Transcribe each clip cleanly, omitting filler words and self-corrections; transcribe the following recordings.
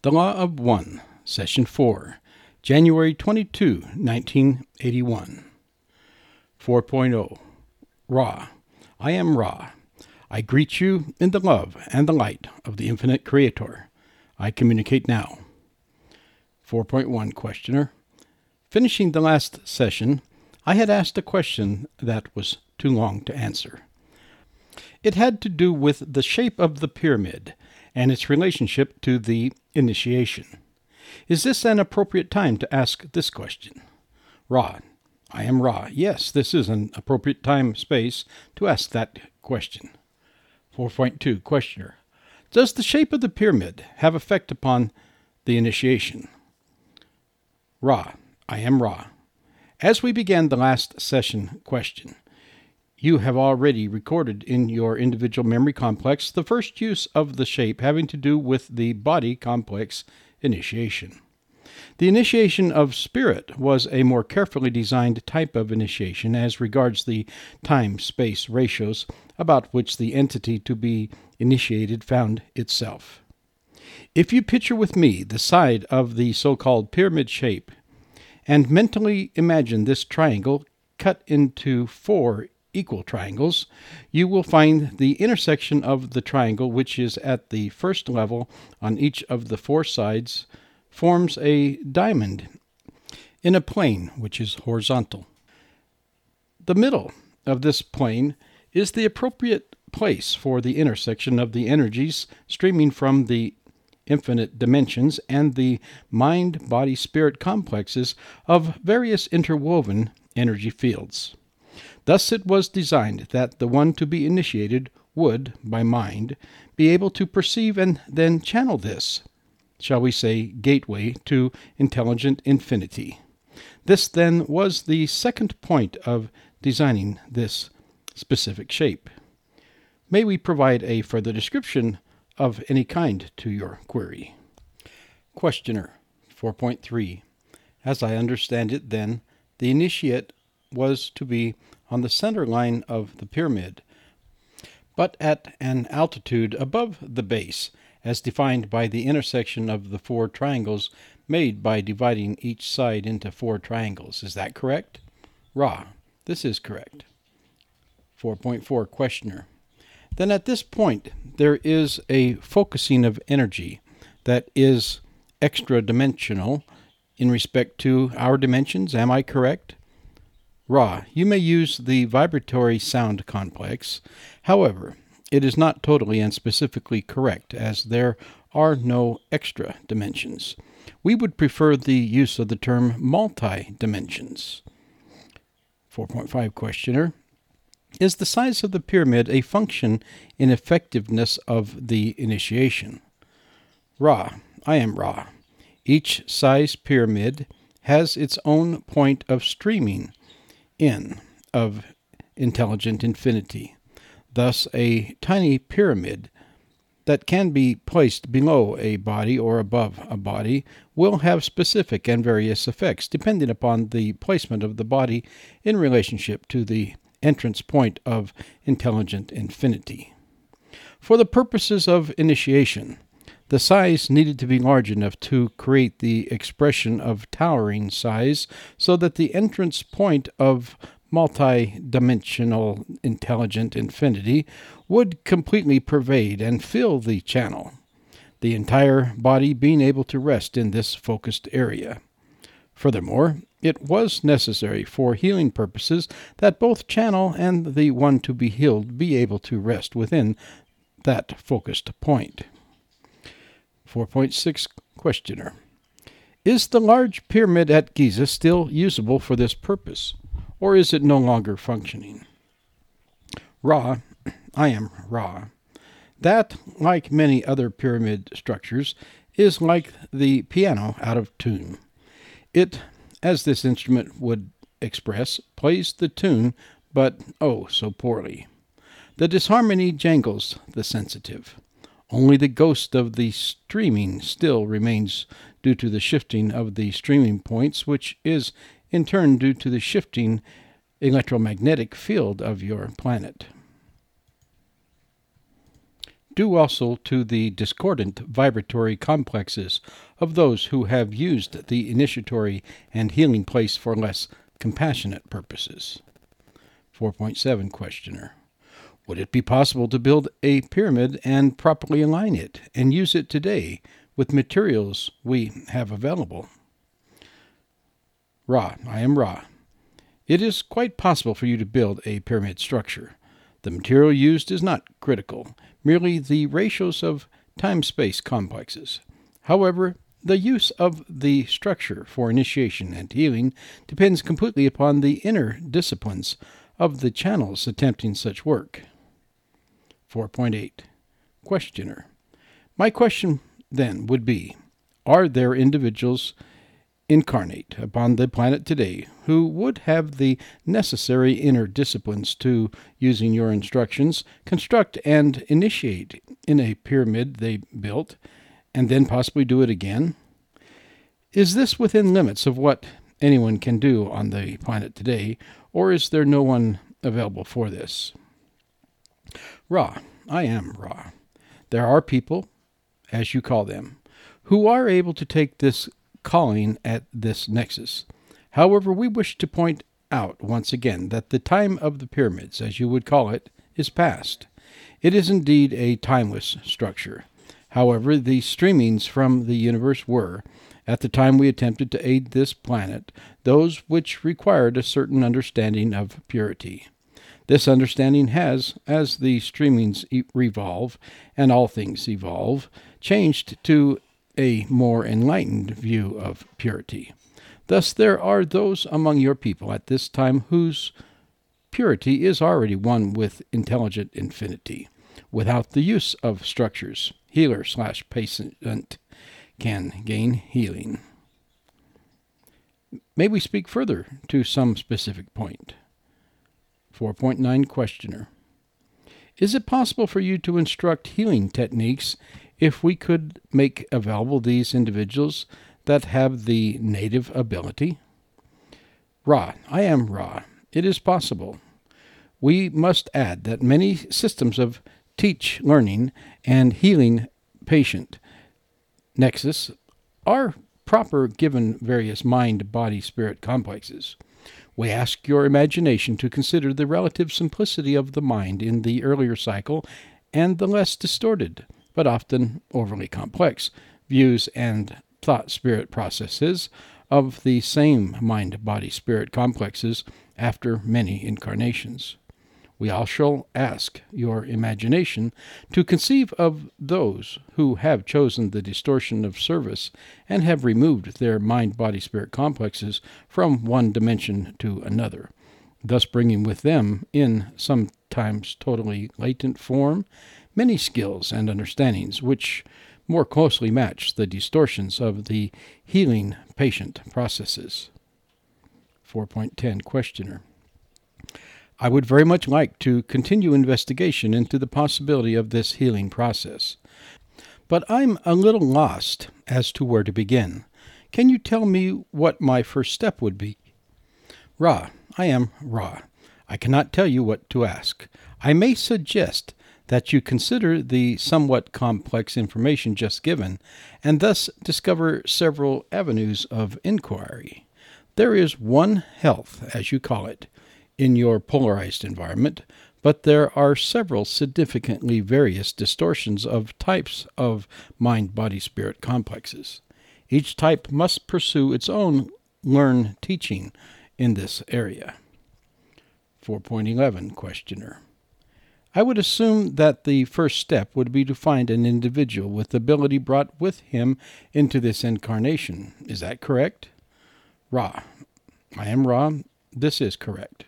The Law of One, Session 4, January 22, 1981. 4.0. Ra. I am Ra. I greet you in the love and the light of the infinite Creator. I communicate now. 4.1. Questioner. Finishing the last session, I had asked a question that was too long to answer. It had to do with the shape of the pyramid and its relationship to the initiation. Is this an appropriate time to ask this question? Ra. I am Ra. Yes, this is an appropriate time-space to ask that question. 4.2. Questioner. Does the shape of the pyramid have effect upon the initiation? Ra. I am Ra. As we began the last session question, you have already recorded in your individual memory complex the first use of the shape having to do with the body complex initiation. The initiation of spirit was a more carefully designed type of initiation as regards the time-space ratios about which the entity to be initiated found itself. If you picture with me the side of the so-called pyramid shape and mentally imagine this triangle cut into 4 equal triangles, you will find the intersection of the triangle, which is at the first level on each of the 4 sides, forms a diamond in a plane which is horizontal. The middle of this plane is the appropriate place for the intersection of the energies streaming from the infinite dimensions and the mind-body-spirit complexes of various interwoven energy fields. Thus it was designed that the one to be initiated would, by mind, be able to perceive and then channel this, shall we say, gateway to intelligent infinity. This, then, was the second point of designing this specific shape. May we provide a further description of any kind to your query? Questioner. 4.3. As I understand it, then, the initiate was to be on the center line of the pyramid, but at an altitude above the base, as defined by the intersection of the 4 triangles made by dividing each side into 4 triangles. Is that correct? Ra. This is correct. 4.4. Questioner. Then at this point, there is a focusing of energy that is extra-dimensional in respect to our dimensions. Am I correct? Ra. You may use the vibratory sound complex. However, it is not totally and specifically correct, as there are no extra dimensions. We would prefer the use of the term multi-dimensions. 4.5. Questioner. Is the size of the pyramid a function in effectiveness of the initiation? Ra. I am Ra. Each size pyramid has its own point of streaming in of intelligent infinity. Thus, a tiny pyramid that can be placed below a body or above a body will have specific and various effects depending upon the placement of the body in relationship to the entrance point of intelligent infinity. For the purposes of initiation, the size needed to be large enough to create the expression of towering size so that the entrance point of multi-dimensional intelligent infinity would completely pervade and fill the channel, the entire body being able to rest in this focused area. Furthermore, it was necessary for healing purposes that both channel and the one to be healed be able to rest within that focused point. 4.6. Questioner. Is the large pyramid at Giza still usable for this purpose, or is it no longer functioning? Ra. I am Ra. That, like many other pyramid structures, is like the piano out of tune. It, as this instrument would express, plays the tune, but oh so poorly. The disharmony jangles the sensitive. Only the ghost of the streaming still remains due to the shifting of the streaming points, which is in turn due to the shifting electromagnetic field of your planet. due also to the discordant vibratory complexes of those who have used the initiatory and healing place for less compassionate purposes. 4.7 Questioner. Would it be possible to build a pyramid and properly align it and use it today with materials we have available? Ra, I am Ra. It is quite possible for you to build a pyramid structure. The material used is not critical, merely the ratios of time-space complexes. However, the use of the structure for initiation and healing depends completely upon the inner disciplines of the channels attempting such work. 4.8 Questioner. My question then would be, are there individuals incarnate upon the planet today who would have the necessary inner disciplines to, using your instructions, construct and initiate in a pyramid they built, and then possibly do it again? Is this within limits of what anyone can do on the planet today, or is there no one available for this? Ra, I am Ra. There are people, as you call them, who are able to take this calling at this nexus. However, we wish to point out once again that the time of the pyramids, as you would call it, is past. It is indeed a timeless structure. However, the streamings from the universe were, at the time we attempted to aid this planet, those which required a certain understanding of purity. This understanding has, as the streamings revolve, and all things evolve, changed to a more enlightened view of purity. Thus there are those among your people at this time whose purity is already one with intelligent infinity. Without the use of structures, healer/patient can gain healing. May we speak further to some specific point? 4.9 Questioner. Is it possible for you to instruct healing techniques if we could make available these individuals that have the native ability? Ra, I am Ra. It is possible. We must add that many systems of teach, learning, and healing patient nexus are proper given various mind, body, spirit complexes. We ask your imagination to consider the relative simplicity of the mind in the earlier cycle and the less distorted, but often overly complex, views and thought-spirit processes of the same mind-body-spirit complexes after many incarnations. We also ask your imagination to conceive of those who have chosen the distortion of service and have removed their mind-body-spirit complexes from one dimension to another, thus bringing with them, in sometimes totally latent form, many skills and understandings which more closely match the distortions of the healing patient processes. 4.10 Questioner. I would very much like to continue investigation into the possibility of this healing process, but I'm a little lost as to where to begin. Can you tell me what my first step would be? Ra, I am Ra. I cannot tell you what to ask. I may suggest that you consider the somewhat complex information just given, and thus discover several avenues of inquiry. There is one health, as you call it, in your polarized environment, but there are several significantly various distortions of types of mind-body-spirit complexes. Each type must pursue its own learn teaching in this area. 4.11 Questioner. I would assume that the first step would be to find an individual with ability brought with him into this incarnation. Is that correct? Ra. I am Ra. This is correct.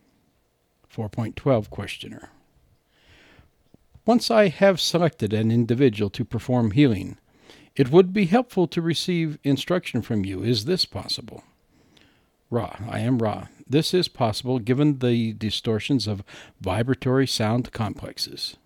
4.12 Questioner. Once I have selected an individual to perform healing, it would be helpful to receive instruction from you. Is this possible? Ra. I am Ra. This is possible given the distortions of vibratory sound complexes.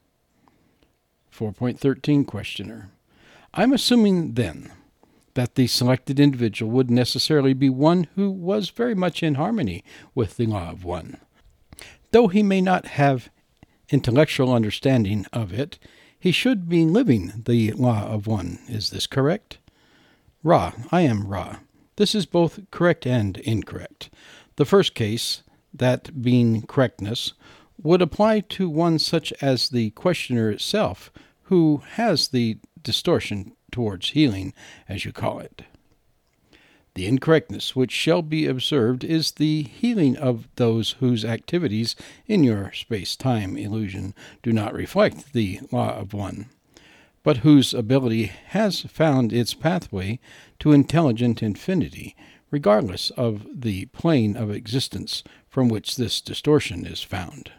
4.13 Questioner. I'm assuming, then, that the selected individual would necessarily be one who was very much in harmony with the Law of One. Though he may not have intellectual understanding of it, He should be living the law of one. Is this correct? Ra, I am Ra. This is both correct and incorrect. The first case, that being correctness, would apply to one such as the questioner itself, who has the distortion towards healing, as you call it. The incorrectness which shall be observed is the healing of those whose activities in your space-time illusion do not reflect the law of one, but whose ability has found its pathway to intelligent infinity, regardless of the plane of existence from which this distortion is found.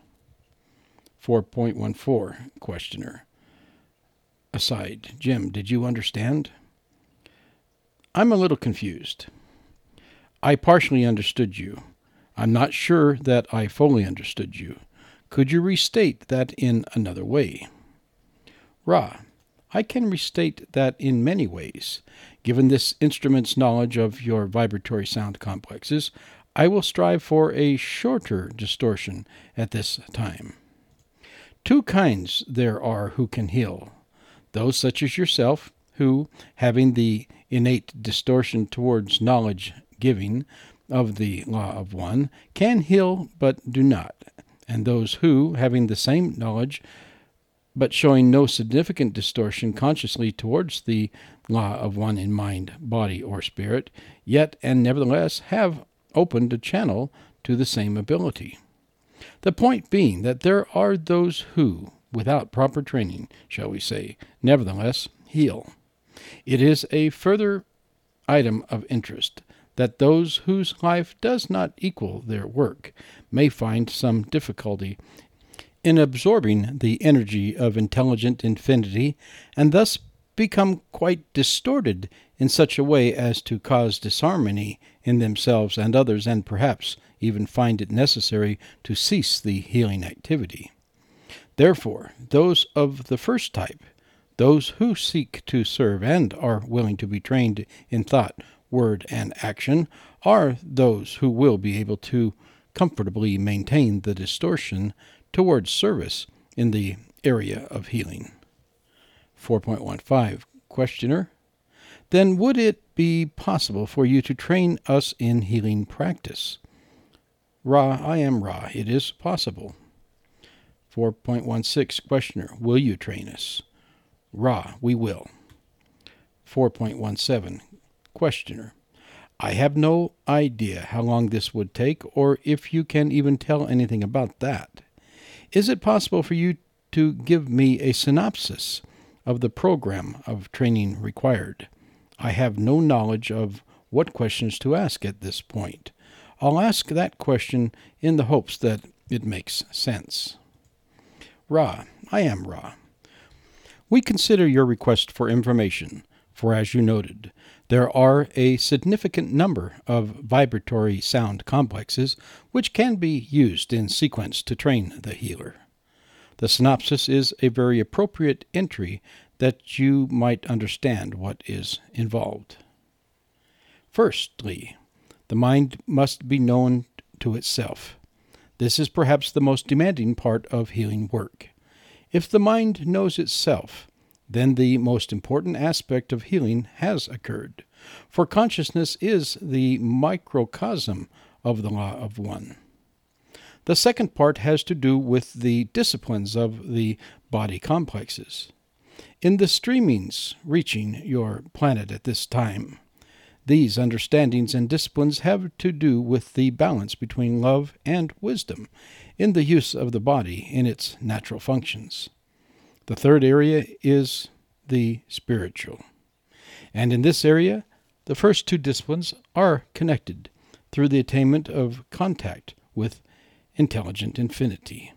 4.14 Questioner. Aside, Jim, did you understand? I'm a little confused. I partially understood you. I'm not sure that I fully understood you. Could you restate that in another way? Ra, I can restate that in many ways. Given this instrument's knowledge of your vibratory sound complexes, I will strive for a shorter distortion at this time. Two kinds there are who can heal. Those such as yourself, who, having the innate distortion towards knowledge-giving of the law of one, can heal but do not, and those who, having the same knowledge but showing no significant distortion consciously towards the law of one in mind, body, or spirit, yet and nevertheless have opened a channel to the same ability. The point being that there are those who, without proper training, shall we say, nevertheless heal. It is a further item of interest that those whose life does not equal their work may find some difficulty in absorbing the energy of intelligent infinity, and thus become quite distorted in such a way as to cause disharmony in themselves and others, and perhaps even find it necessary to cease the healing activity. Therefore, those of the first type, those who seek to serve and are willing to be trained in thought, word, and action, are those who will be able to comfortably maintain the distortion towards service in the area of healing. 4.15 Questioner. Then would it be possible for you to train us in healing practice? Ra, I am Ra. It is possible. 4.16 Questioner. Will you train us? Ra, we will. 4.17 Questioner. I have no idea how long this would take, or if you can even tell anything about that. Is it possible for you to give me a synopsis of the program of training required? I have no knowledge of what questions to ask at this point. I'll ask that question in the hopes that it makes sense. Ra, I am Ra. We consider your request for information, for as you noted, there are a significant number of vibratory sound complexes which can be used in sequence to train the healer. The synopsis is a very appropriate entry that you might understand what is involved. Firstly, the mind must be known to itself. This is perhaps the most demanding part of healing work. If the mind knows itself, then the most important aspect of healing has occurred, for consciousness is the microcosm of the law of one. The second part has to do with the disciplines of the body complexes. In the streamings reaching your planet at this time, these understandings and disciplines have to do with the balance between love and wisdom in the use of the body in its natural functions. The third area is the spiritual. And in this area, the first two disciplines are connected through the attainment of contact with intelligent infinity.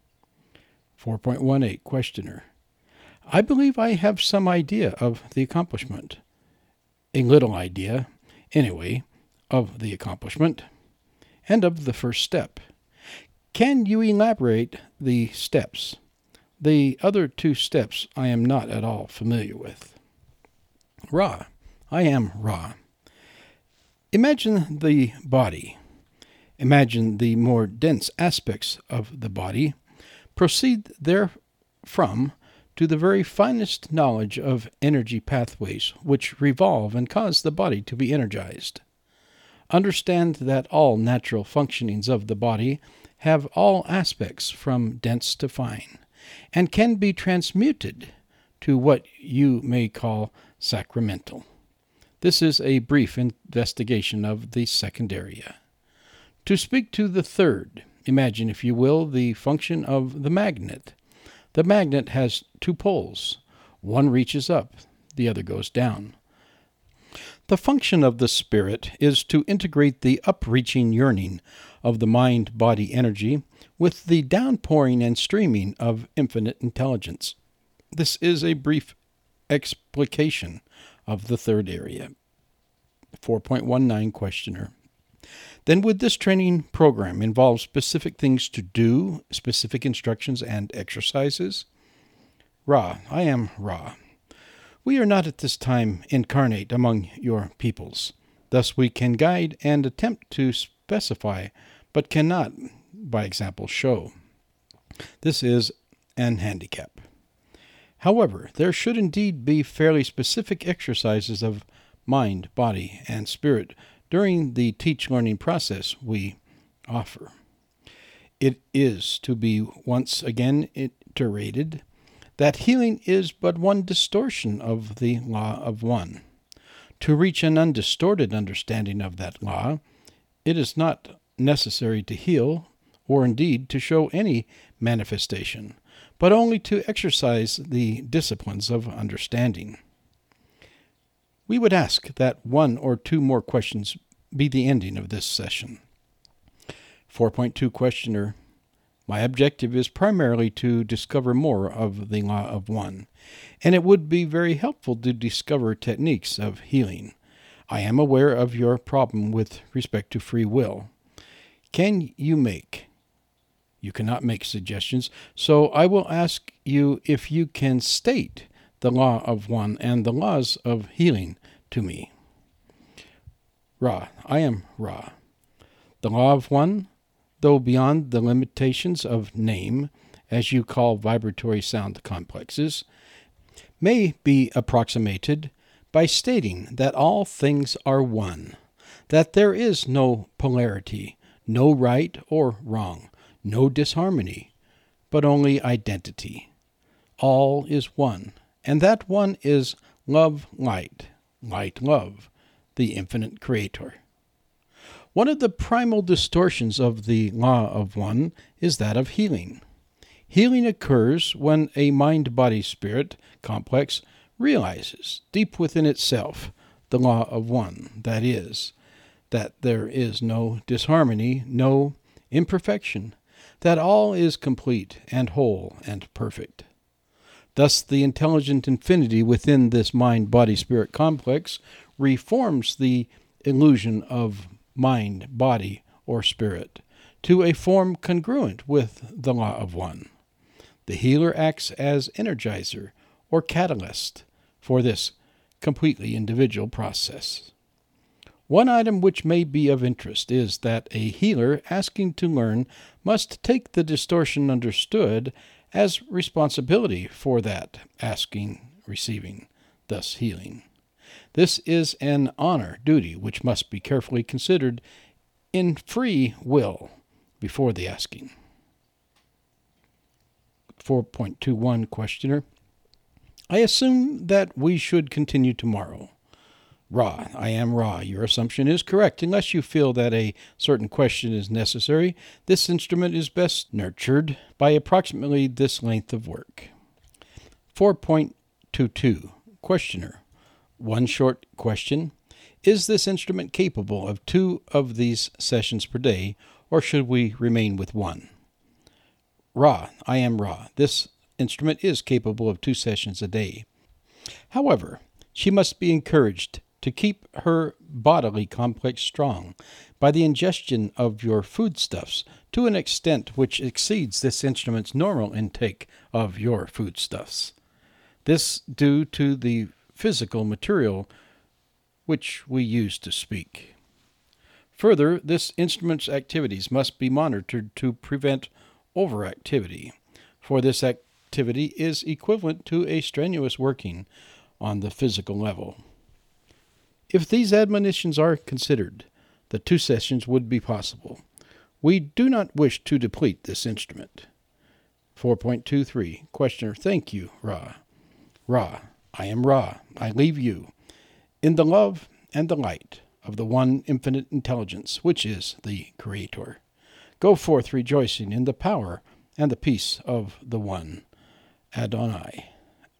4.18 Questioner. I believe I have some idea of the accomplishment. A little idea, anyway, of the accomplishment and of the first step. Can you elaborate the steps? The other two steps I am not at all familiar with. Ra, I am Ra. Imagine the body. Imagine the more dense aspects of the body. Proceed therefrom to the very finest knowledge of energy pathways which revolve and cause the body to be energized. Understand that all natural functionings of the body have all aspects from dense to fine, and can be transmuted to what you may call sacramental. This is a brief investigation of the second area. To speak to the third, imagine, if you will, the function of the magnet. The magnet has two poles. One reaches up, the other goes down. The function of the spirit is to integrate the upreaching yearning of the mind-body energy with the downpouring and streaming of infinite intelligence. This is a brief explication of the third area. 4.19 Questioner. Then would this training program involve specific things to do, specific instructions and exercises? Ra, I am Ra. We are not at this time incarnate among your peoples. Thus we can guide and attempt to specify, but cannot, by example, show. This is an handicap. However, there should indeed be fairly specific exercises of mind, body, and spirit during the teach-learning process we offer. It is to be once again iterated that healing is but one distortion of the law of one. To reach an undistorted understanding of that law, it is not necessary to heal, or indeed to show any manifestation, but only to exercise the disciplines of understanding. We would ask that one or two more questions be the ending of this session. 4.2 Questioner. My objective is primarily to discover more of the law of one, and it would be very helpful to discover techniques of healing. I am aware of your problem with respect to free will. You cannot make suggestions, so I will ask you if you can state the law of one and the laws of healing to me. Ra, I am Ra. The law of one, though beyond the limitations of name, as you call vibratory sound complexes, may be approximated by stating that all things are one, that there is no polarity, no right or wrong, no disharmony, but only identity. All is one, and that one is love light, light love, the infinite creator. One of the primal distortions of the law of one is that of healing. Healing occurs when a mind-body-spirit complex realizes deep within itself the law of one, that is, that there is no disharmony, no imperfection, that all is complete and whole and perfect. Thus the intelligent infinity within this mind-body-spirit complex reforms the illusion of mind, body, or spirit to a form congruent with the law of one. The healer acts as energizer or catalyst for this completely individual process. One item which may be of interest is that a healer asking to learn must take the distortion understood as responsibility for that asking, receiving, thus healing. This is an honor duty which must be carefully considered in free will before the asking. 4.21 Questioner. I assume that we should continue tomorrow. Ra, I am Ra. Your assumption is correct. Unless you feel that a certain question is necessary, this instrument is best nurtured by approximately this length of work. 4.22 Questioner. One short question. Is this instrument capable of 2 of these sessions per day, or should we remain with 1? Ra, I am Ra. This instrument is capable of 2 sessions a day. However, she must be encouraged to keep her bodily complex strong by the ingestion of your foodstuffs to an extent which exceeds this instrument's normal intake of your foodstuffs. This due to the physical material which we use to speak. Further, this instrument's activities must be monitored to prevent overactivity, for this activity activity is equivalent to a strenuous working on the physical level. If these admonitions are considered, the 2 sessions would be possible. We do not wish to deplete this instrument. 4.23. Questioner. Thank you, Ra. Ra. I am Ra. I leave you in the love and the light of the one infinite intelligence, which is the Creator. Go forth rejoicing in the power and the peace of the one Adonai.